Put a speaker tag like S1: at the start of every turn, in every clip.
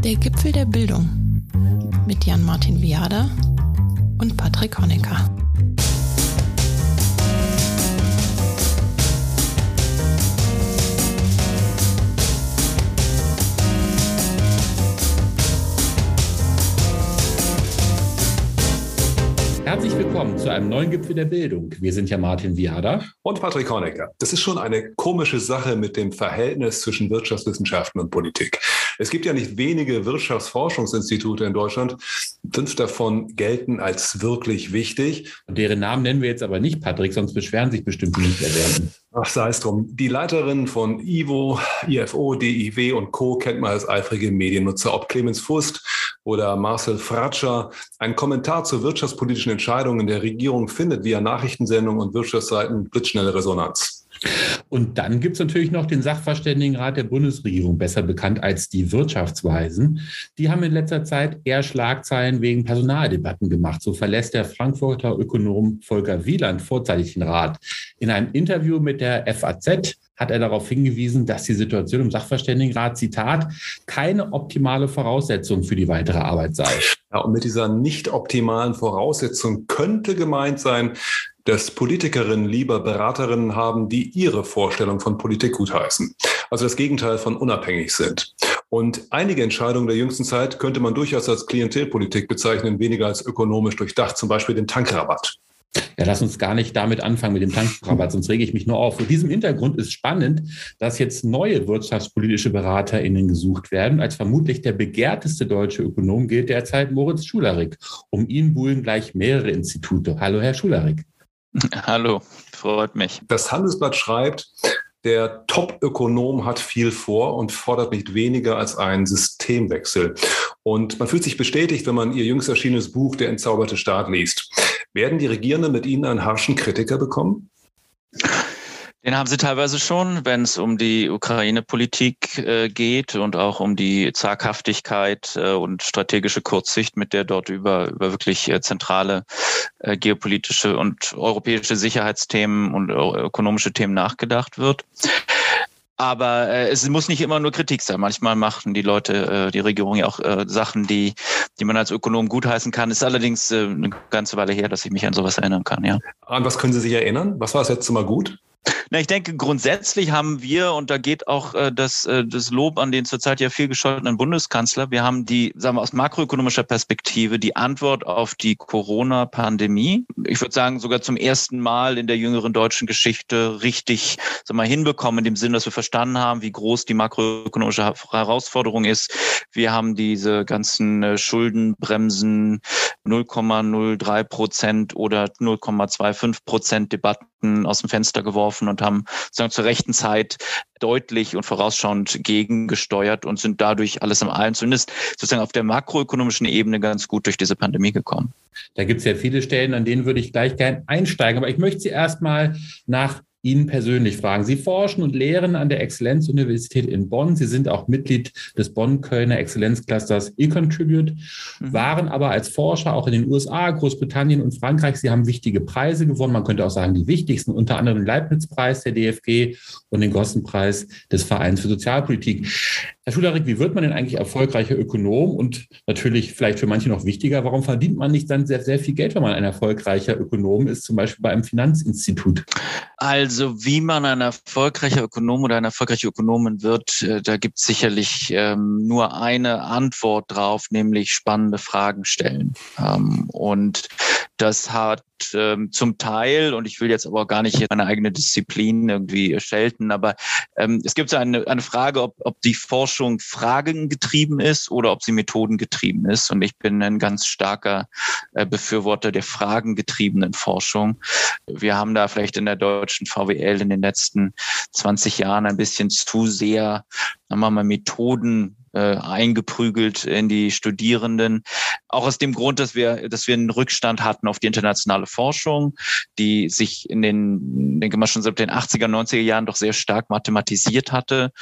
S1: Der Gipfel der Bildung mit Jan-Martin Viada und Patrick Honecker.
S2: Herzlich willkommen zu einem neuen Gipfel der Bildung. Wir sind ja Martin Viada
S3: und Patrick Honecker. Das ist schon eine komische Sache mit dem Verhältnis zwischen Wirtschaftswissenschaften und Politik. Es gibt ja nicht wenige Wirtschaftsforschungsinstitute in Deutschland. 5 davon gelten als wirklich wichtig.
S2: Und deren Namen nennen wir jetzt aber nicht, Patrick, sonst beschweren sich bestimmt die Nicht-Erwähnten.
S3: Ach, sei es drum. Die Leiterin von IWO, IFO, DIW und Co. kennt man als eifrige Mediennutzer, ob Clemens Fust oder Marcel Fratscher. Ein Kommentar zu wirtschaftspolitischen Entscheidungen der Regierung findet via Nachrichtensendungen und Wirtschaftsseiten blitzschnelle Resonanz.
S2: Und dann gibt es natürlich noch den Sachverständigenrat der Bundesregierung, besser bekannt als die Wirtschaftsweisen. Die haben in letzter Zeit eher Schlagzeilen wegen Personaldebatten gemacht. So verlässt der Frankfurter Ökonom Volker Wieland vorzeitig den Rat. In einem Interview mit der FAZ hat er darauf hingewiesen, dass die Situation im Sachverständigenrat, Zitat, keine optimale Voraussetzung für die weitere Arbeit sei.
S3: Ja, und mit dieser nicht optimalen Voraussetzung könnte gemeint sein, dass Politikerinnen lieber Beraterinnen haben, die ihre Vorstellung von Politik gutheißen. Also das Gegenteil von unabhängig sind. Und einige Entscheidungen der jüngsten Zeit könnte man durchaus als Klientelpolitik bezeichnen, weniger als ökonomisch durchdacht, zum Beispiel den Tankrabatt.
S2: Ja, lass uns gar nicht damit anfangen mit dem Tankrabatt, sonst rege ich mich nur auf. Vor diesem Hintergrund ist spannend, dass jetzt neue wirtschaftspolitische BeraterInnen gesucht werden. Als vermutlich der begehrteste deutsche Ökonom gilt derzeit Moritz Schularik. Um ihn buhlen gleich mehrere Institute. Hallo, Herr Schularik.
S4: Hallo, freut mich.
S3: Das Handelsblatt schreibt, der Top-Ökonom hat viel vor und fordert nicht weniger als einen Systemwechsel. Und man fühlt sich bestätigt, wenn man ihr jüngst erschienenes Buch Der entzauberte Staat liest. Werden die Regierenden mit Ihnen einen harschen Kritiker bekommen?
S4: Den haben sie teilweise schon, wenn es um die Ukraine-Politik geht und auch um die Zaghaftigkeit und strategische Kurzsicht, mit der dort über wirklich zentrale geopolitische und europäische Sicherheitsthemen und ökonomische Themen nachgedacht wird. Aber es muss nicht immer nur Kritik sein. Manchmal machen die Leute, die Regierung ja auch Sachen, die man als Ökonom gutheißen kann. Ist allerdings eine ganze Weile her, dass ich mich an sowas erinnern kann, ja.
S3: An was können Sie sich erinnern? Was war das letzte Mal gut?
S4: Na, ich denke, grundsätzlich haben wir, und da geht auch das Lob an den zurzeit ja viel gescholtenen Bundeskanzler, wir haben die, sagen wir aus makroökonomischer Perspektive, die Antwort auf die Corona-Pandemie, ich würde sagen sogar zum ersten Mal in der jüngeren deutschen Geschichte richtig, sagen wir, hinbekommen, in dem Sinn, dass wir verstanden haben, wie groß die makroökonomische Herausforderung ist. Wir haben diese ganzen Schuldenbremsen, 0,03% oder 0,25% Debatten aus dem Fenster geworfen und haben sozusagen zur rechten Zeit deutlich und vorausschauend gegengesteuert und sind dadurch alles in allem, zumindest sozusagen auf der makroökonomischen Ebene, ganz gut durch diese Pandemie gekommen.
S2: Da gibt es ja viele Stellen, an denen würde ich gleich gern einsteigen. Aber ich möchte Sie erstmal nach Ihnen persönlich fragen. Sie forschen und lehren an der Exzellenzuniversität in Bonn. Sie sind auch Mitglied des Bonn-Kölner Exzellenzclusters eContribute, waren aber als Forscher auch in den USA, Großbritannien und Frankreich. Sie haben wichtige Preise gewonnen. Man könnte auch sagen, die wichtigsten, unter anderem den Leibniz-Preis der DFG und den Gossenpreis des Vereins für Sozialpolitik. Herr Schularik, wie wird man denn eigentlich erfolgreicher Ökonom? Und natürlich vielleicht für manche noch wichtiger, warum verdient man nicht dann sehr, sehr viel Geld, wenn man ein erfolgreicher Ökonom ist, zum Beispiel bei einem Finanzinstitut?
S4: Also wie man ein erfolgreicher Ökonom oder eine erfolgreiche Ökonomin wird, da gibt es sicherlich nur eine Antwort drauf, nämlich spannende Fragen stellen. Und das hat zum Teil, und ich will jetzt aber auch gar nicht meine eigene Disziplin irgendwie schelten, aber es gibt so eine Frage, ob die Forschung fragengetrieben ist oder ob sie methodengetrieben ist. Und ich bin ein ganz starker Befürworter der fragengetriebenen Forschung. Wir haben da vielleicht in der deutschen VWL in den letzten 20 Jahren ein bisschen zu sehr, sagen wir mal, Methoden eingeprügelt in die Studierenden. Auch aus dem Grund, dass wir einen Rückstand hatten auf die internationale Forschung, die sich in den, denke mal schon seit den 80er, 90er Jahren doch sehr stark mathematisiert hatte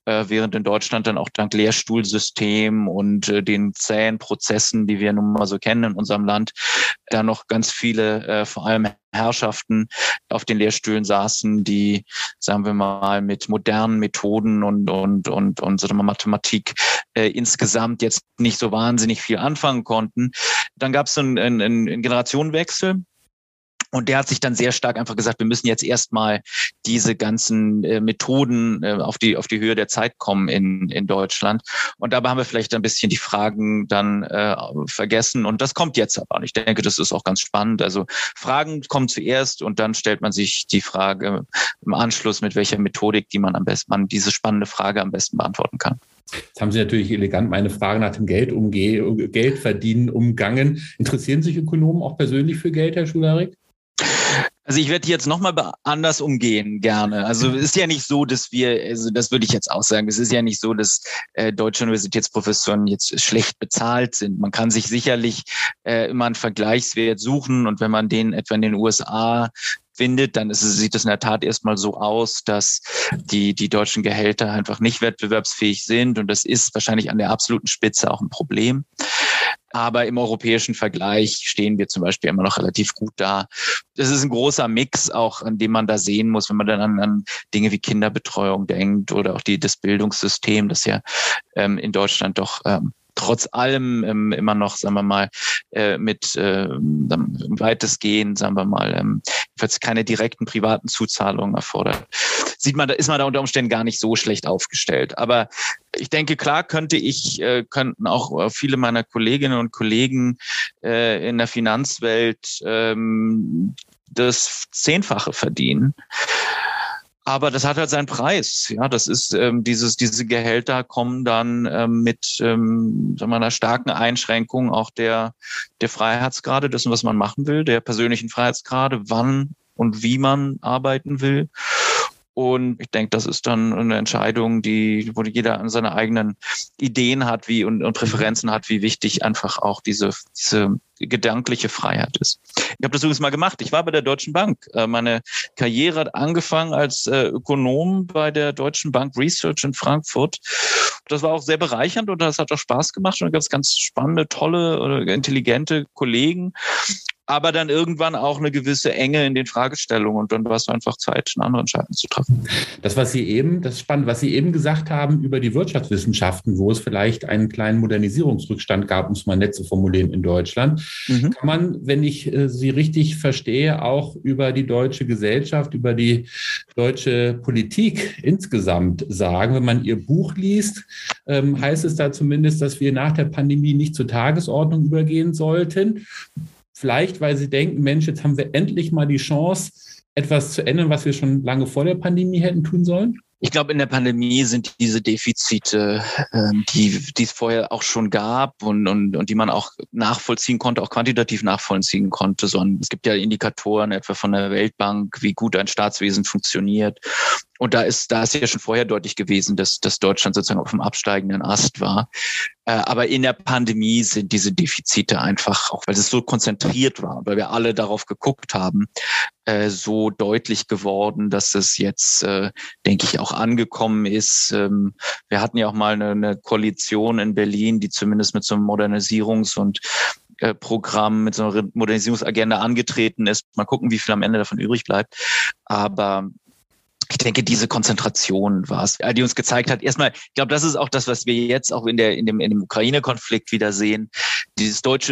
S4: während in Deutschland dann auch dank Lehrstuhlsystem und den zähen Prozessen, die wir nun mal so kennen in unserem Land, da noch ganz viele, vor allem Herrschaften auf den Lehrstühlen saßen, die, sagen wir mal, mit modernen Methoden und sagen wir mal, Mathematik insgesamt jetzt nicht so wahnsinnig viel anfangen konnten. Dann gab es einen Generationenwechsel. Und der hat sich dann sehr stark einfach gesagt, wir müssen jetzt erstmal diese ganzen Methoden auf die Höhe der Zeit kommen in Deutschland. Und dabei haben wir vielleicht ein bisschen die Fragen dann vergessen. Und das kommt jetzt aber. Und ich denke, das ist auch ganz spannend. Also Fragen kommen zuerst und dann stellt man sich die Frage im Anschluss, mit welcher Methodik, man diese spannende Frage am besten beantworten kann.
S2: Jetzt haben Sie natürlich elegant meine Frage nach dem Geldverdienen umgangen. Interessieren sich Ökonomen auch persönlich für Geld, Herr Schularik?
S4: Also ich werde jetzt nochmal anders umgehen, gerne. Also es ist ja nicht so, dass das würde ich jetzt auch sagen, es ist ja nicht so, dass deutsche Universitätsprofessoren jetzt schlecht bezahlt sind. Man kann sich sicherlich immer einen Vergleichswert suchen und wenn man den etwa in den USA findet, dann sieht es in der Tat erstmal so aus, dass die deutschen Gehälter einfach nicht wettbewerbsfähig sind und das ist wahrscheinlich an der absoluten Spitze auch ein Problem. Aber im europäischen Vergleich stehen wir zum Beispiel immer noch relativ gut da. Das ist ein großer Mix auch, an dem man da sehen muss, wenn man dann an Dinge wie Kinderbetreuung denkt oder auch das Bildungssystem, das ja in Deutschland doch trotz allem immer noch, sagen wir mal, mit weitestgehend, sagen wir mal, jedenfalls keine direkten privaten Zuzahlungen erfordert. Ist man da unter Umständen gar nicht so schlecht aufgestellt. Aber ich denke, klar könnten auch viele meiner Kolleginnen und Kollegen in der Finanzwelt das 10-fache verdienen. Aber das hat halt seinen Preis. Ja, das ist diese Gehälter kommen dann mit sagen wir, einer starken Einschränkung auch der Freiheitsgrade, dessen, was man machen will, der persönlichen Freiheitsgrade, wann und wie man arbeiten will. Und ich denke, das ist dann eine Entscheidung, wo jeder seine eigenen Ideen hat und Präferenzen hat, wie wichtig einfach auch diese gedankliche Freiheit ist. Ich habe das übrigens mal gemacht. Ich war bei der Deutschen Bank. Meine Karriere hat angefangen als Ökonom bei der Deutschen Bank Research in Frankfurt. Das war auch sehr bereichernd und das hat auch Spaß gemacht. Und da gab es ganz spannende, tolle oder intelligente Kollegen. Aber dann irgendwann auch eine gewisse Enge in den Fragestellungen und dann war es einfach Zeit, eine andere Entscheidung zu treffen.
S2: Das ist spannend, was Sie eben gesagt haben über die Wirtschaftswissenschaften, wo es vielleicht einen kleinen Modernisierungsrückstand gab, um es mal nett zu formulieren, in Deutschland. Kann man, wenn ich Sie richtig verstehe, auch über die deutsche Gesellschaft, über die deutsche Politik insgesamt sagen, wenn man Ihr Buch liest, heißt es da zumindest, dass wir nach der Pandemie nicht zur Tagesordnung übergehen sollten. Vielleicht, weil sie denken, Mensch, jetzt haben wir endlich mal die Chance, etwas zu ändern, was wir schon lange vor der Pandemie hätten tun sollen?
S4: Ich glaube, in der Pandemie sind diese Defizite, die es vorher auch schon gab und die man auch nachvollziehen konnte, auch quantitativ nachvollziehen konnte. Es gibt ja Indikatoren etwa von der Weltbank, wie gut ein Staatswesen funktioniert. Und da ist ja schon vorher deutlich gewesen, dass Deutschland sozusagen auf dem absteigenden Ast war. Aber in der Pandemie sind diese Defizite einfach, auch weil es so konzentriert war, weil wir alle darauf geguckt haben, so deutlich geworden, dass es jetzt, denke ich, auch angekommen ist. Wir hatten ja auch mal eine Koalition in Berlin, die zumindest mit so einem Modernisierungs- und Programm, mit so einer Modernisierungsagenda angetreten ist. Mal gucken, wie viel am Ende davon übrig bleibt. Aber ich denke, diese Konzentration war es, die uns gezeigt hat. Erstmal, ich glaube, das ist auch das, was wir jetzt auch in dem Ukraine-Konflikt wieder sehen. Die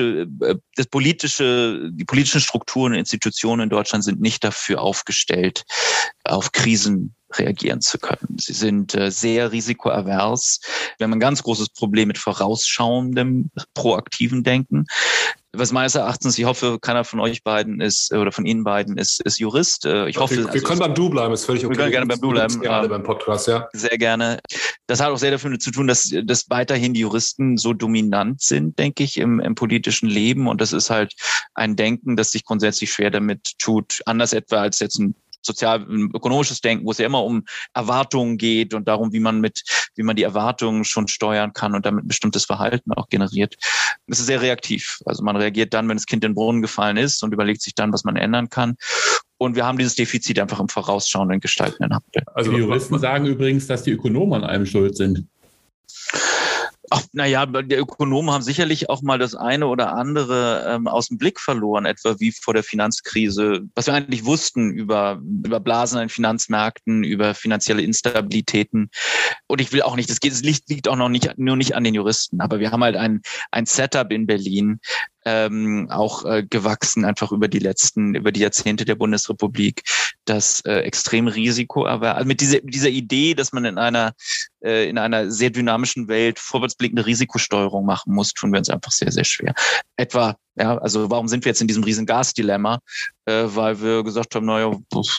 S4: politischen Strukturen und Institutionen in Deutschland sind nicht dafür aufgestellt, auf Krisen reagieren zu können. Sie sind sehr risikoavers. Wir haben ein ganz großes Problem mit vorausschauendem, proaktiven Denken. Was meines Erachtens, ich hoffe, keiner von euch beiden ist oder von Ihnen beiden ist Jurist. Ich hoffe,
S3: wir können beim Du bleiben, ist völlig okay.
S4: Wir können gerne beim Du bleiben.
S3: Gerne beim Podcast, ja.
S4: Sehr gerne. Das hat auch sehr dafür zu tun, dass weiterhin die Juristen so dominant sind, denke ich, im politischen Leben. Und das ist halt ein Denken, das sich grundsätzlich schwer damit tut, anders etwa als jetzt ein sozial-ökonomisches Denken, wo es ja immer um Erwartungen geht und darum, wie man die Erwartungen schon steuern kann und damit bestimmtes Verhalten auch generiert. Es ist sehr reaktiv. Also man reagiert dann, wenn das Kind in den Brunnen gefallen ist und überlegt sich dann, was man ändern kann. Und wir haben dieses Defizit einfach im vorausschauenden, gestaltenden Handel.
S2: Also die Juristen sagen übrigens, dass die Ökonomen an allem schuld sind.
S4: Ach, naja, die Ökonomen haben sicherlich auch mal das eine oder andere aus dem Blick verloren, etwa wie vor der Finanzkrise, was wir eigentlich wussten über Blasen an den Finanzmärkten, über finanzielle Instabilitäten. Und ich will auch nicht, das liegt auch noch nicht, nur nicht an den Juristen, aber wir haben halt ein Setup in Berlin, auch gewachsen einfach über die Jahrzehnte der Bundesrepublik, das extrem risikoavers, also mit dieser Idee, dass man in einer sehr dynamischen Welt vorwärtsblickende Risikosteuerung machen muss, tun wir uns einfach sehr, sehr schwer. Etwa, ja, also warum sind wir jetzt in diesem riesen Gasdilemma? Weil wir gesagt haben, naja,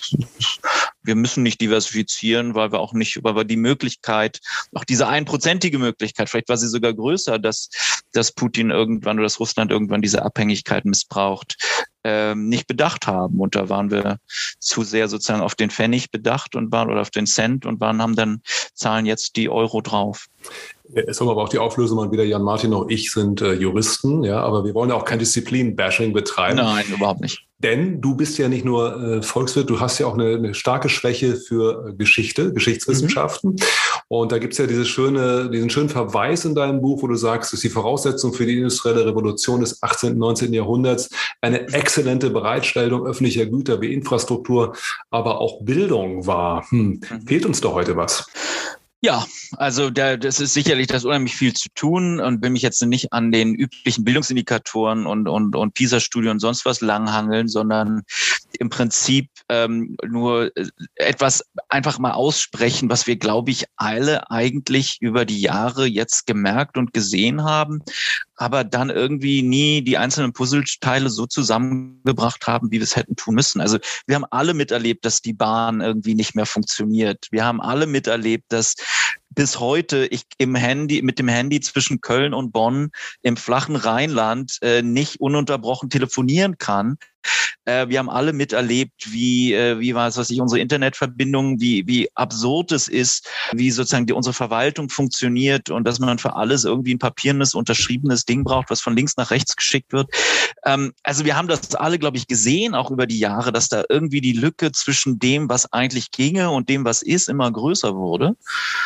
S4: wir müssen nicht diversifizieren, weil wir die Möglichkeit, auch diese 1%ige Möglichkeit, vielleicht war sie sogar größer, dass Putin irgendwann oder dass Russland irgendwann diese Abhängigkeit missbraucht, nicht bedacht haben. Und da waren wir zu sehr sozusagen auf den Pfennig bedacht oder auf den Cent und zahlen jetzt die Euro drauf.
S3: Es haben aber auch die Auflösung mal wieder, Jan Martin und ich sind Juristen, ja, aber wir wollen ja auch kein Disziplin-Bashing betreiben.
S4: Nein, überhaupt nicht.
S3: Denn du bist ja nicht nur Volkswirt, du hast ja auch eine starke Schwäche für Geschichtswissenschaften. Und da gibt es ja diesen schönen Verweis in deinem Buch, wo du sagst, dass die Voraussetzung für die industrielle Revolution des 18. und 19. Jahrhunderts eine exzellente Bereitstellung öffentlicher Güter wie Infrastruktur, aber auch Bildung war. Fehlt uns da heute was?
S4: Ja, also das ist sicherlich, da ist unheimlich viel zu tun und will mich jetzt nicht an den üblichen Bildungsindikatoren und PISA-Studien und sonst was langhangeln, sondern im Prinzip nur etwas einfach mal aussprechen, was wir, glaube ich, alle eigentlich über die Jahre jetzt gemerkt und gesehen haben, aber dann irgendwie nie die einzelnen Puzzleteile so zusammengebracht haben, wie wir es hätten tun müssen. Also wir haben alle miterlebt, dass die Bahn irgendwie nicht mehr funktioniert. Wir haben alle miterlebt, dass bis heute ich mit dem Handy zwischen Köln und Bonn im flachen Rheinland nicht ununterbrochen telefonieren kann. Wir haben alle miterlebt, wie unsere Internetverbindung, wie absurd es ist, wie sozusagen unsere Verwaltung funktioniert und dass man für alles irgendwie ein papierenes, unterschriebenes Ding braucht, was von links nach rechts geschickt wird. Also wir haben das alle, glaube ich, gesehen, auch über die Jahre, dass da irgendwie die Lücke zwischen dem, was eigentlich ginge und dem, was ist, immer größer wurde.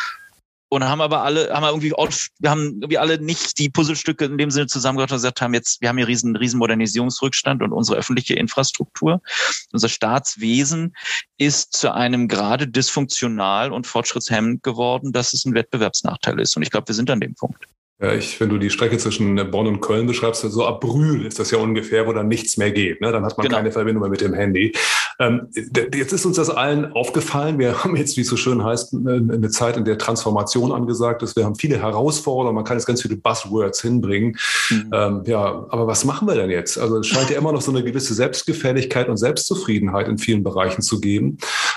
S4: Und haben irgendwie alle nicht die Puzzlestücke in dem Sinne zusammengebracht und gesagt haben, wir haben hier riesen Modernisierungsrückstand und unsere öffentliche Infrastruktur, unser Staatswesen ist zu einem gerade dysfunktional und fortschrittshemmend geworden, dass es ein Wettbewerbsnachteil ist. Und ich glaube, wir sind an dem Punkt.
S3: Ja, wenn du die Strecke zwischen Bonn und Köln beschreibst, so ab Brühl ist das ja ungefähr, wo dann nichts mehr geht. Ne? Dann hat man keine Verbindung mehr mit dem Handy. Jetzt ist uns das allen aufgefallen. Wir haben jetzt, wie es so schön heißt, eine Zeit, in der Transformation angesagt ist. Wir haben viele Herausforderungen. Man kann jetzt ganz viele Buzzwords hinbringen. Aber was machen wir denn jetzt? Also es scheint ja immer noch so eine gewisse Selbstgefälligkeit und Selbstzufriedenheit in vielen Bereichen zu geben.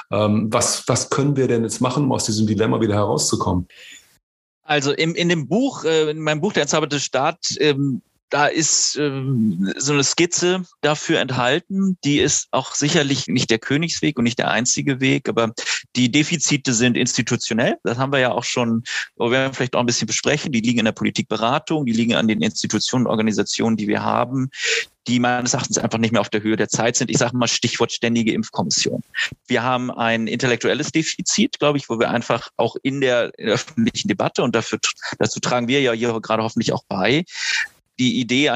S3: Was können wir denn jetzt machen, um aus diesem Dilemma wieder herauszukommen?
S4: Also in meinem Buch, Der entzauberte Staat, da ist so eine Skizze dafür enthalten. Die ist auch sicherlich nicht der Königsweg und nicht der einzige Weg, aber die Defizite sind institutionell. Das haben wir ja auch schon, wir werden vielleicht auch ein bisschen besprechen. Die liegen in der Politikberatung, die liegen an den Institutionen und Organisationen, die wir haben, die meines Erachtens einfach nicht mehr auf der Höhe der Zeit sind. Ich sage mal Stichwort ständige Impfkommission. Wir haben ein intellektuelles Defizit, glaube ich, wo wir einfach auch in der öffentlichen Debatte, und dazu tragen wir ja hier gerade hoffentlich auch bei, die Idee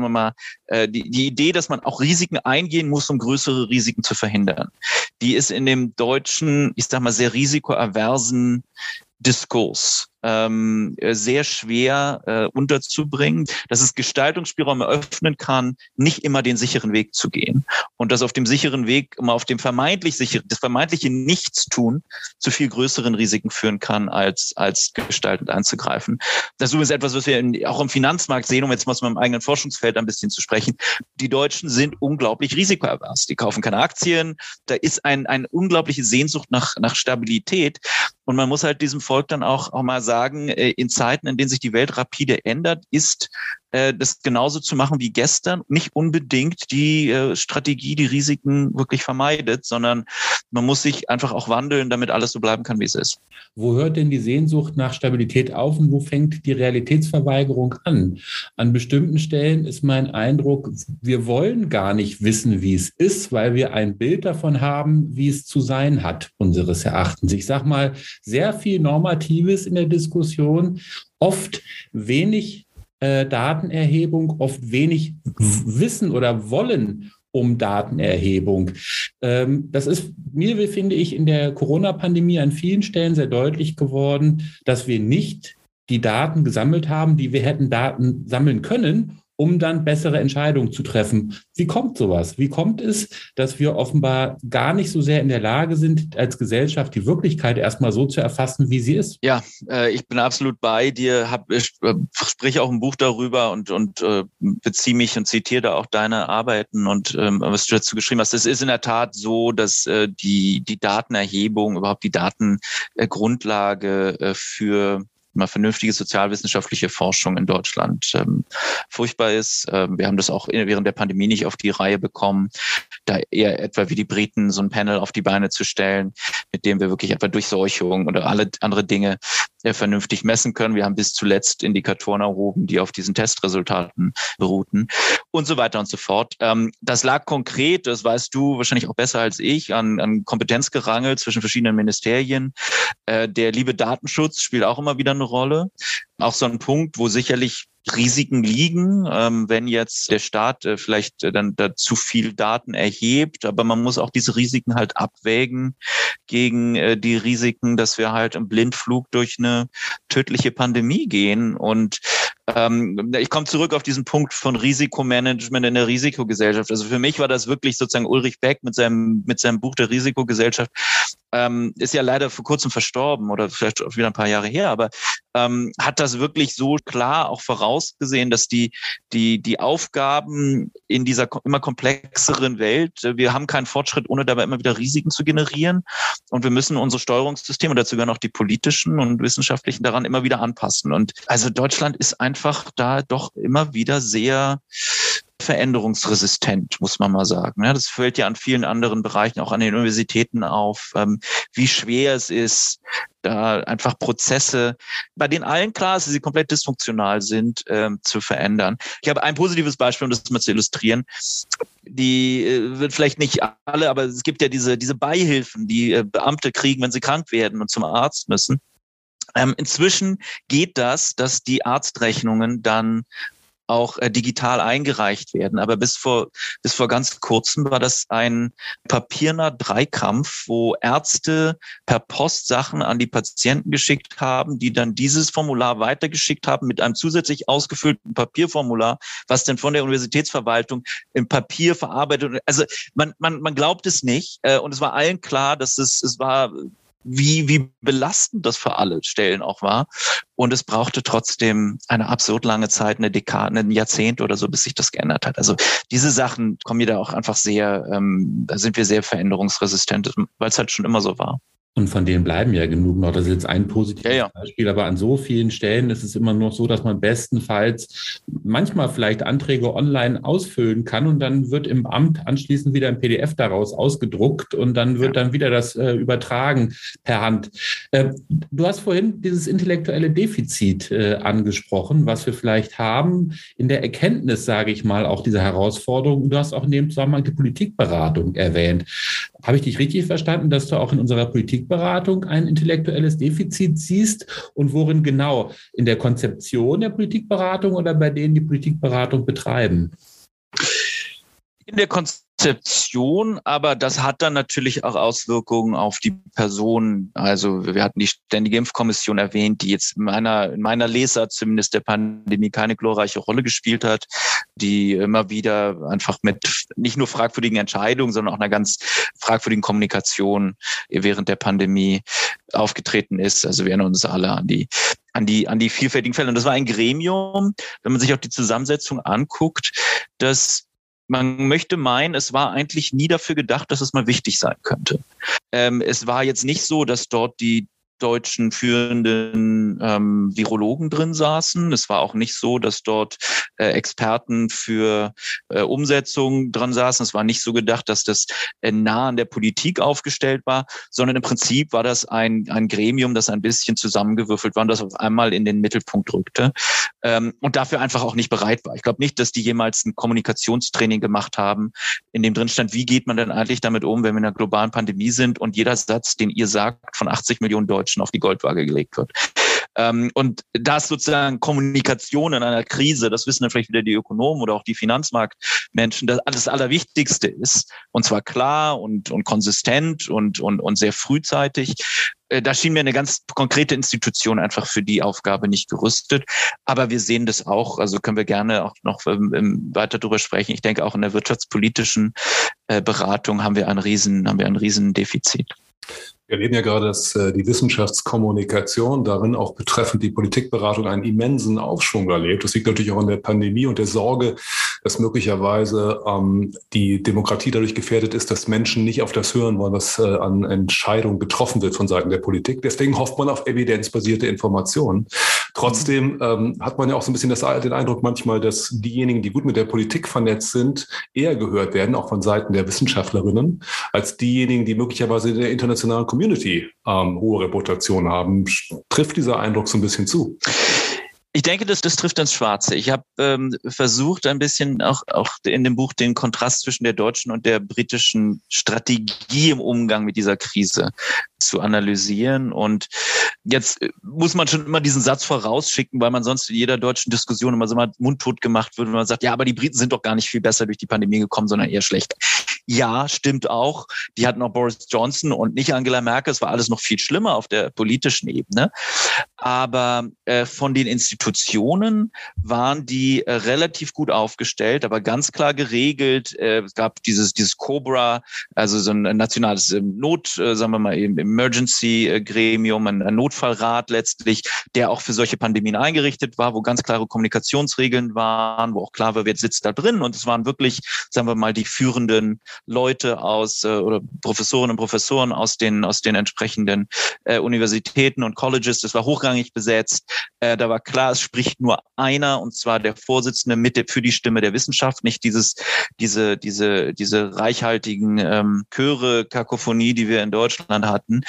S4: die Idee, dass man auch Risiken eingehen muss, um größere Risiken zu verhindern. Die ist in dem deutschen, ich sag mal, sehr risikoaversen Diskurs sehr schwer unterzubringen, dass es Gestaltungsspielräume öffnen kann, nicht immer den sicheren Weg zu gehen. Und dass auf dem sicheren Weg, immer auf dem das vermeintliche Nichtstun zu viel größeren Risiken führen kann, als gestaltend einzugreifen. Das ist übrigens etwas, was wir auch im Finanzmarkt sehen, um jetzt mal aus meinem eigenen Forschungsfeld ein bisschen zu sprechen. Die Deutschen sind unglaublich risikoavers. Die kaufen keine Aktien. Da ist eine unglaubliche Sehnsucht nach Stabilität. Und man muss halt diesem Volk dann auch mal sagen, in Zeiten, in denen sich die Welt rapide ändert, ist das genauso zu machen wie gestern, nicht unbedingt die Strategie, die Risiken wirklich vermeidet, sondern man muss sich einfach auch wandeln, damit alles so bleiben kann, wie es ist.
S2: Wo hört denn die Sehnsucht nach Stabilität auf und wo fängt die Realitätsverweigerung an? An bestimmten Stellen ist mein Eindruck, wir wollen gar nicht wissen, wie es ist, weil wir ein Bild davon haben, wie es zu sein hat, unseres Erachtens. Ich sage mal, sehr viel Normatives in der Diskussion, oft wenig Datenerhebung, oft wenig Wissen oder Wollen um Datenerhebung. Das ist mir, finde ich, in der Corona-Pandemie an vielen Stellen sehr deutlich geworden, dass wir nicht die Daten gesammelt haben, die wir hätten Daten sammeln können, um dann bessere Entscheidungen zu treffen. Wie kommt sowas? Wie kommt es, dass wir offenbar gar nicht so sehr in der Lage sind, als Gesellschaft die Wirklichkeit erstmal so zu erfassen, wie sie ist?
S4: Ja, ich bin absolut bei dir, sprich auch ein Buch darüber und beziehe mich und zitiere da auch deine Arbeiten und was du dazu geschrieben hast. Es ist in der Tat so, dass die Datenerhebung, überhaupt die Datengrundlage für mal vernünftige sozialwissenschaftliche Forschung in Deutschland furchtbar ist. Wir haben das auch während der Pandemie nicht auf die Reihe bekommen, da eher etwa wie die Briten so ein Panel auf die Beine zu stellen, mit dem wir wirklich etwa Durchseuchung oder alle andere Dinge vernünftig messen können. Wir haben bis zuletzt Indikatoren erhoben, die auf diesen Testresultaten beruhten und so weiter und so fort. Das lag konkret, das weißt du wahrscheinlich auch besser als ich, an Kompetenzgerangel zwischen verschiedenen Ministerien. Der liebe Datenschutz spielt auch immer wieder eine Rolle. Auch so ein Punkt, wo sicherlich Risiken liegen, wenn jetzt der Staat vielleicht dann da zu viel Daten erhebt. Aber man muss auch diese Risiken halt abwägen gegen die Risiken, dass wir halt im Blindflug durch eine tödliche Pandemie gehen. Und ich komme zurück auf diesen Punkt von Risikomanagement in der Risikogesellschaft. Also für mich war das wirklich sozusagen Ulrich Beck mit seinem Buch der Risikogesellschaft. Ist ja leider vor kurzem verstorben oder vielleicht wieder ein paar Jahre her, aber hat das wirklich so klar auch vorausgesehen, dass die Aufgaben in dieser immer komplexeren Welt, wir haben keinen Fortschritt, ohne dabei immer wieder Risiken zu generieren und wir müssen unsere Steuerungssysteme, dazu gehören auch die politischen und wissenschaftlichen, daran immer wieder anpassen. Und also Deutschland ist einfach da doch immer wieder sehr veränderungsresistent, muss man mal sagen. Ja, das fällt ja an vielen anderen Bereichen, auch an den Universitäten auf, wie schwer es ist, da einfach Prozesse, bei denen allen klar ist, dass sie komplett dysfunktional sind, zu verändern. Ich habe ein positives Beispiel, um das mal zu illustrieren. Die wird vielleicht nicht alle, aber es gibt ja diese Beihilfen, die Beamte kriegen, wenn sie krank werden und zum Arzt müssen. Inzwischen geht das, dass die Arztrechnungen dann auch digital eingereicht werden. Aber bis vor ganz kurzem war das ein papierner Dreikampf, wo Ärzte per Post Sachen an die Patienten geschickt haben, die dann dieses Formular weitergeschickt haben mit einem zusätzlich ausgefüllten Papierformular, was dann von der Universitätsverwaltung im Papier verarbeitet. Also man glaubt es nicht. Und es war allen klar, dass es war, wie belastend das für alle Stellen auch war. Und es brauchte trotzdem eine absurd lange Zeit, eine Dekade, ein Jahrzehnt oder so, bis sich das geändert hat. Also diese Sachen kommen mir da auch einfach sehr, da sind wir sehr veränderungsresistent, weil es halt schon immer so war.
S2: Und von denen bleiben ja genug noch. Das ist jetzt ein positives Beispiel, aber an so vielen Stellen ist es immer noch so, dass man bestenfalls manchmal vielleicht Anträge online ausfüllen kann und dann wird im Amt anschließend wieder ein PDF daraus ausgedruckt und dann wird dann wieder das übertragen per Hand. Du hast vorhin dieses intellektuelle Defizit angesprochen, was wir vielleicht haben in der Erkenntnis, sage ich mal, auch dieser Herausforderung. Du hast auch in dem Zusammenhang die Politikberatung erwähnt. Habe ich dich richtig verstanden, dass du auch in unserer Politikberatung ein intellektuelles Defizit siehst und worin genau? In der Konzeption der Politikberatung oder bei denen die Politikberatung betreiben?
S4: In der Konzeption, aber das hat dann natürlich auch Auswirkungen auf die Personen. Also wir hatten die Ständige Impfkommission erwähnt, die jetzt in meiner Lesart zumindest der Pandemie keine glorreiche Rolle gespielt hat, die immer wieder einfach mit nicht nur fragwürdigen Entscheidungen, sondern auch einer ganz fragwürdigen Kommunikation während der Pandemie aufgetreten ist. Also wir erinnern uns alle an die vielfältigen Fälle. Und das war ein Gremium, wenn man sich auch die Zusammensetzung anguckt, das man möchte meinen, es war eigentlich nie dafür gedacht, dass es mal wichtig sein könnte. Es war jetzt nicht so, dass dort die deutschen führenden Virologen drin saßen. Es war auch nicht so, dass dort Experten für Umsetzung dran saßen. Es war nicht so gedacht, dass das nah an der Politik aufgestellt war, sondern im Prinzip war das ein Gremium, das ein bisschen zusammengewürfelt war und das auf einmal in den Mittelpunkt rückte und dafür einfach auch nicht bereit war. Ich glaube nicht, dass die jemals ein Kommunikationstraining gemacht haben, in dem drin stand, wie geht man denn eigentlich damit um, wenn wir in einer globalen Pandemie sind und jeder Satz, den ihr sagt, von 80 Millionen Deutschen auf die Goldwaage gelegt wird. Und das sozusagen Kommunikation in einer Krise, das wissen dann vielleicht wieder die Ökonomen oder auch die Finanzmarktmenschen, das Allerwichtigste ist, und zwar klar und konsistent und sehr frühzeitig. Da schien mir eine ganz konkrete Institution einfach für die Aufgabe nicht gerüstet. Aber wir sehen das auch, also können wir gerne auch noch weiter darüber sprechen. Ich denke, auch in der wirtschaftspolitischen Beratung haben wir ein Riesendefizit.
S3: Wir erleben ja gerade, dass die Wissenschaftskommunikation darin auch betreffend die Politikberatung einen immensen Aufschwung erlebt. Das liegt natürlich auch an der Pandemie und der Sorge, dass möglicherweise die Demokratie dadurch gefährdet ist, dass Menschen nicht auf das hören wollen, was an Entscheidungen getroffen wird von Seiten der Politik. Deswegen hofft man auf evidenzbasierte Informationen. Trotzdem hat man ja auch so ein bisschen den Eindruck manchmal, dass diejenigen, die gut mit der Politik vernetzt sind, eher gehört werden, auch von Seiten der Wissenschaftlerinnen, als diejenigen, die möglicherweise in der internationalen Community hohe Reputation haben. Trifft dieser Eindruck so ein bisschen zu?
S4: Ich denke, das trifft ins Schwarze. Ich habe versucht, ein bisschen auch in dem Buch den Kontrast zwischen der deutschen und der britischen Strategie im Umgang mit dieser Krise zu analysieren. Und jetzt muss man schon immer diesen Satz vorausschicken, weil man sonst in jeder deutschen Diskussion immer so mal mundtot gemacht wird, wenn man sagt, ja, aber die Briten sind doch gar nicht viel besser durch die Pandemie gekommen, sondern eher schlechter. Ja, stimmt auch. Die hatten auch Boris Johnson und nicht Angela Merkel. Es war alles noch viel schlimmer auf der politischen Ebene. Aber von den Institutionen waren die relativ gut aufgestellt, aber ganz klar geregelt. Es gab dieses COBRA, also so ein nationales sagen wir mal, Emergency-Gremium, ein Notfallrat letztlich, der auch für solche Pandemien eingerichtet war, wo ganz klare Kommunikationsregeln waren, wo auch klar war, wer sitzt da drin. Und es waren wirklich, sagen wir mal, die führenden Leute oder Professorinnen und Professoren aus den entsprechenden Universitäten und Colleges. Das war hochrangig besetzt. Da war klar, es spricht nur einer, und zwar der Vorsitzende für die Stimme der Wissenschaft, nicht diese reichhaltigen Chöre, Kakophonie, die wir in Deutschland hatten.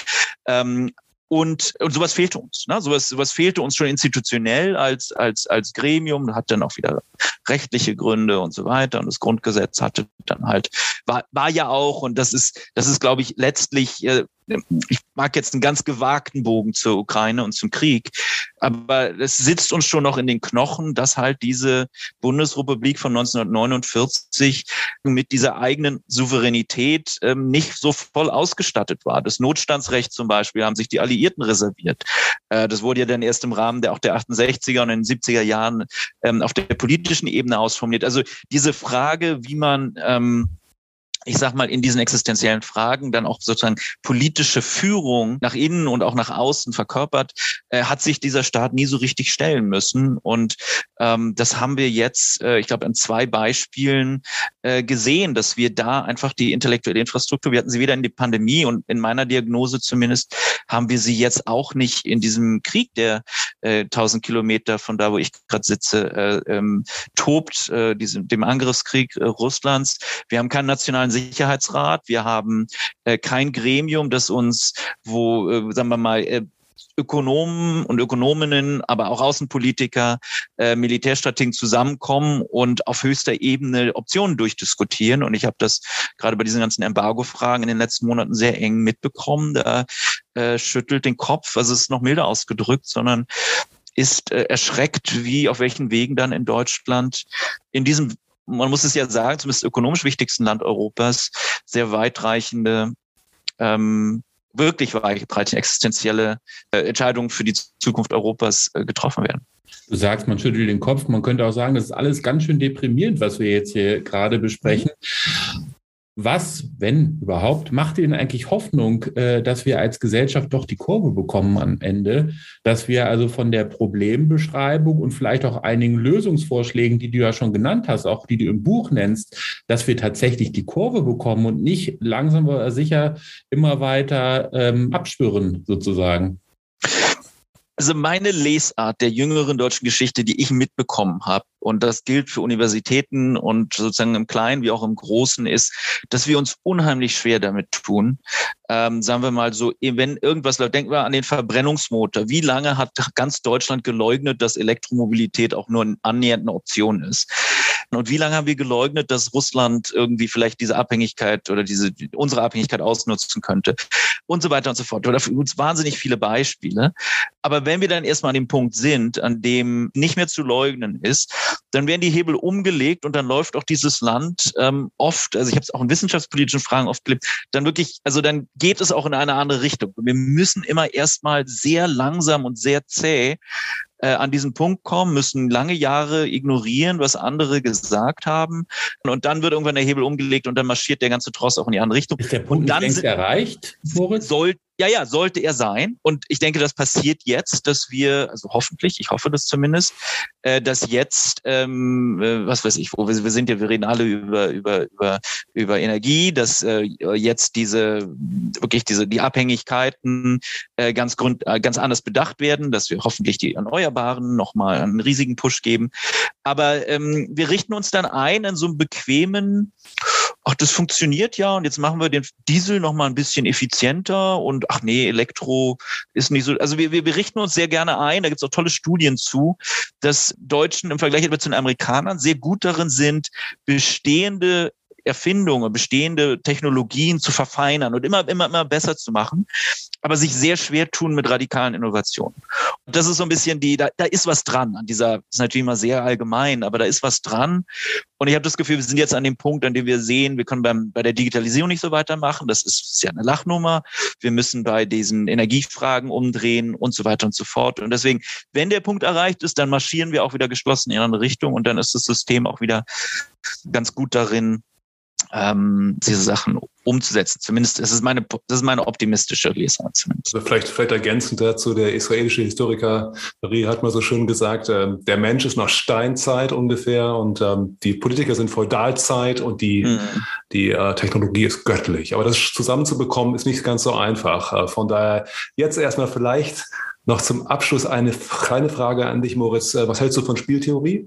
S4: Und sowas fehlte uns. Ne? Sowas fehlte uns schon institutionell als Gremium, hat dann auch wieder rechtliche Gründe und so weiter. Und das Grundgesetz hatte dann halt, war ja auch, und das ist, glaube ich, letztlich, ich mag jetzt einen ganz gewagten Bogen zur Ukraine und zum Krieg, aber es sitzt uns schon noch in den Knochen, dass halt diese Bundesrepublik von 1949 mit dieser eigenen Souveränität nicht so voll ausgestattet war. Das Notstandsrecht zum Beispiel haben sich die Alliierten reserviert. Das wurde ja dann erst im Rahmen der 68er und in den 70er Jahren auf der politischen Ebene ausformuliert. Also diese Frage, wie man ich sag mal, in diesen existenziellen Fragen dann auch sozusagen politische Führung nach innen und auch nach außen verkörpert, hat sich dieser Staat nie so richtig stellen müssen. Und das haben wir jetzt, ich glaube, an 2 Beispielen gesehen, dass wir da einfach die intellektuelle Infrastruktur, wir hatten sie weder in der Pandemie und in meiner Diagnose zumindest, haben wir sie jetzt auch nicht in diesem Krieg, der 1000 Kilometer von da, wo ich gerade sitze, tobt, dem Angriffskrieg Russlands. Wir haben keinen nationalen Sicherheitsrat. Wir haben kein Gremium, das uns, sagen wir mal, Ökonomen und Ökonominnen, aber auch Außenpolitiker, Militärstrategen zusammenkommen und auf höchster Ebene Optionen durchdiskutieren. Und ich habe das gerade bei diesen ganzen Embargo-Fragen in den letzten Monaten sehr eng mitbekommen. Da schüttelt den Kopf, also es ist noch milder ausgedrückt, sondern ist erschreckt, auf welchen Wegen dann in Deutschland in diesem, man muss es ja sagen, zumindest ökonomisch wichtigsten Land Europas, sehr weitreichende, wirklich weitreichende existenzielle Entscheidungen für die Zukunft Europas getroffen werden.
S2: Du sagst, man schüttelt den Kopf. Man könnte auch sagen, das ist alles ganz schön deprimierend, was wir jetzt hier gerade besprechen. Was, wenn überhaupt, macht Ihnen eigentlich Hoffnung, dass wir als Gesellschaft doch die Kurve bekommen am Ende, dass wir also von der Problembeschreibung und vielleicht auch einigen Lösungsvorschlägen, die du ja schon genannt hast, auch die du im Buch nennst, dass wir tatsächlich die Kurve bekommen und nicht langsam aber sicher immer weiter abschwirren sozusagen?
S4: Also meine Lesart der jüngeren deutschen Geschichte, die ich mitbekommen habe, und das gilt für Universitäten und sozusagen im Kleinen wie auch im Großen, ist, dass wir uns unheimlich schwer damit tun. Sagen wir mal so, wenn irgendwas läuft, denken wir an den Verbrennungsmotor. Wie lange hat ganz Deutschland geleugnet, dass Elektromobilität auch nur annähernd eine Option ist? Und wie lange haben wir geleugnet, dass Russland irgendwie vielleicht diese Abhängigkeit oder unsere Abhängigkeit ausnutzen könnte? Und so weiter und so fort. Oder für uns wahnsinnig viele Beispiele. Aber wenn wir dann erstmal an dem Punkt sind, an dem nicht mehr zu leugnen ist, dann werden die Hebel umgelegt und dann läuft auch dieses Land oft, also ich habe es auch in wissenschaftspolitischen Fragen oft gelebt, dann wirklich, also dann geht es auch in eine andere Richtung. Wir müssen immer erstmal sehr langsam und sehr zäh an diesen Punkt kommen, müssen lange Jahre ignorieren, was andere gesagt haben. Und dann wird irgendwann der Hebel umgelegt und dann marschiert der ganze Tross auch in die andere Richtung.
S2: Ist der Punkt nicht längst erreicht, Moritz?
S4: Sollte er sein. Und ich denke, das passiert jetzt, dass wir, also hoffentlich, ich hoffe das zumindest, dass jetzt, was weiß ich, wir reden alle über Energie, dass jetzt die Abhängigkeiten ganz anders bedacht werden, dass wir hoffentlich die Erneuerbaren nochmal einen riesigen Push geben. Aber wir richten uns dann ein in so einem bequemen, ach, das funktioniert ja und jetzt machen wir den Diesel noch mal ein bisschen effizienter und ach nee, Elektro ist nicht so. Also wir richten uns sehr gerne ein, da gibt es auch tolle Studien zu, dass Deutschen im Vergleich etwa zu den Amerikanern sehr gut darin sind, bestehende Erfindungen, bestehende Technologien zu verfeinern und immer besser zu machen, aber sich sehr schwer tun mit radikalen Innovationen. Und das ist so ein bisschen da ist was dran an dieser, das ist natürlich immer sehr allgemein, aber da ist was dran. Und ich habe das Gefühl, wir sind jetzt an dem Punkt, an dem wir sehen, wir können bei der Digitalisierung nicht so weitermachen. Das ist ja eine Lachnummer. Wir müssen bei diesen Energiefragen umdrehen und so weiter und so fort. Und deswegen, wenn der Punkt erreicht ist, dann marschieren wir auch wieder geschlossen in eine Richtung und dann ist das System auch wieder ganz gut darin, diese Sachen umzusetzen. Zumindest, das ist meine optimistische Lesart zumindest.
S3: Also vielleicht ergänzend dazu, der israelische Historiker Rie hat mal so schön gesagt, der Mensch ist noch Steinzeit ungefähr und die Politiker sind Feudalzeit und die Technologie ist göttlich. Aber das zusammenzubekommen ist nicht ganz so einfach. Von daher jetzt erstmal vielleicht noch zum Abschluss eine kleine Frage an dich, Moritz. Was hältst du von Spieltheorie?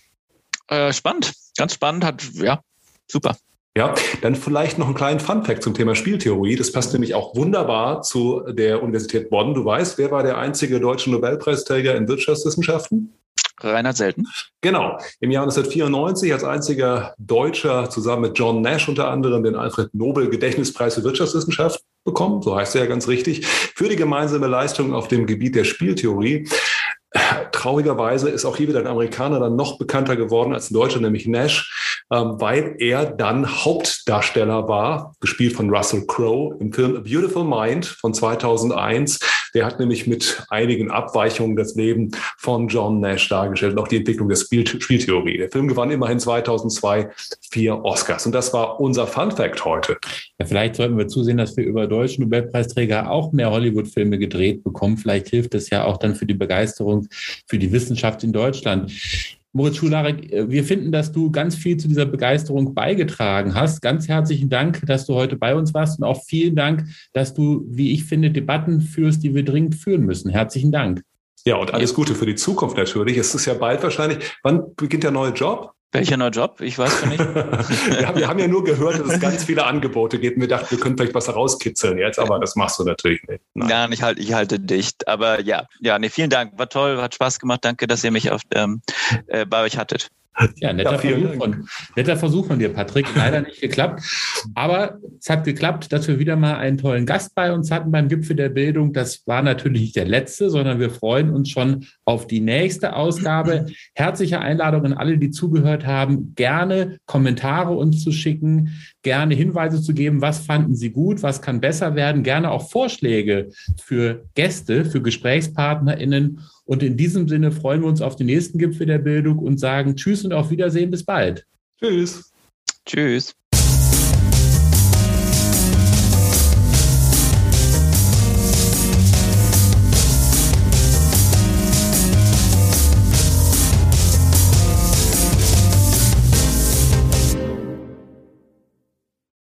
S4: Spannend, ganz spannend, super.
S3: Ja, dann vielleicht noch einen kleinen Funfact zum Thema Spieltheorie. Das passt nämlich auch wunderbar zu der Universität Bonn. Du weißt, wer war der einzige deutsche Nobelpreisträger in Wirtschaftswissenschaften?
S4: Reinhard Selten.
S3: Genau. Im Jahr 1994 als einziger Deutscher zusammen mit John Nash unter anderem den Alfred-Nobel-Gedächtnispreis für Wirtschaftswissenschaft bekommen. So heißt er ja ganz richtig. Für die gemeinsame Leistung auf dem Gebiet der Spieltheorie. Traurigerweise ist auch hier wieder ein Amerikaner dann noch bekannter geworden als ein Deutscher, nämlich Nash, weil er dann Hauptdarsteller war, gespielt von Russell Crowe im Film A Beautiful Mind von 2001. Der hat nämlich mit einigen Abweichungen das Leben von John Nash dargestellt und auch die Entwicklung der Spieltheorie. Der Film gewann immerhin 2002 4 Oscars. Und das war unser Funfact heute.
S2: Ja, vielleicht sollten wir zusehen, dass wir über deutsche Nobelpreisträger auch mehr Hollywood-Filme gedreht bekommen. Vielleicht hilft es ja auch dann für die Begeisterung für die Wissenschaft in Deutschland. Moritz Schularek, wir finden, dass du ganz viel zu dieser Begeisterung beigetragen hast. Ganz herzlichen Dank, dass du heute bei uns warst und auch vielen Dank, dass du, wie ich finde, Debatten führst, die wir dringend führen müssen. Herzlichen Dank.
S3: Ja, und alles Gute für die Zukunft natürlich. Es ist ja bald wahrscheinlich. Wann beginnt der neue Job?
S4: Welcher neue Job? Ich weiß gar nicht.
S3: Wir haben ja nur gehört, dass es ganz viele Angebote gibt. Wir dachten, wir können vielleicht was herauskitzeln jetzt, aber das machst du natürlich nicht.
S4: Nein, ich halte dicht. Aber vielen Dank. War toll, hat Spaß gemacht. Danke, dass ihr mich bei euch hattet.
S2: Ja, netter Versuch von dir, Patrick. Leider nicht geklappt. Aber es hat geklappt, dass wir wieder mal einen tollen Gast bei uns hatten beim Gipfel der Bildung. Das war natürlich nicht der letzte, sondern wir freuen uns schon auf die nächste Ausgabe. Herzliche Einladung an alle, die zugehört haben, gerne Kommentare uns zu schicken, gerne Hinweise zu geben, was fanden Sie gut, was kann besser werden, gerne auch Vorschläge für Gäste, für GesprächspartnerInnen. Und in diesem Sinne freuen wir uns auf den nächsten Gipfel der Bildung und sagen Tschüss und auf Wiedersehen, bis bald.
S3: Tschüss.
S4: Tschüss.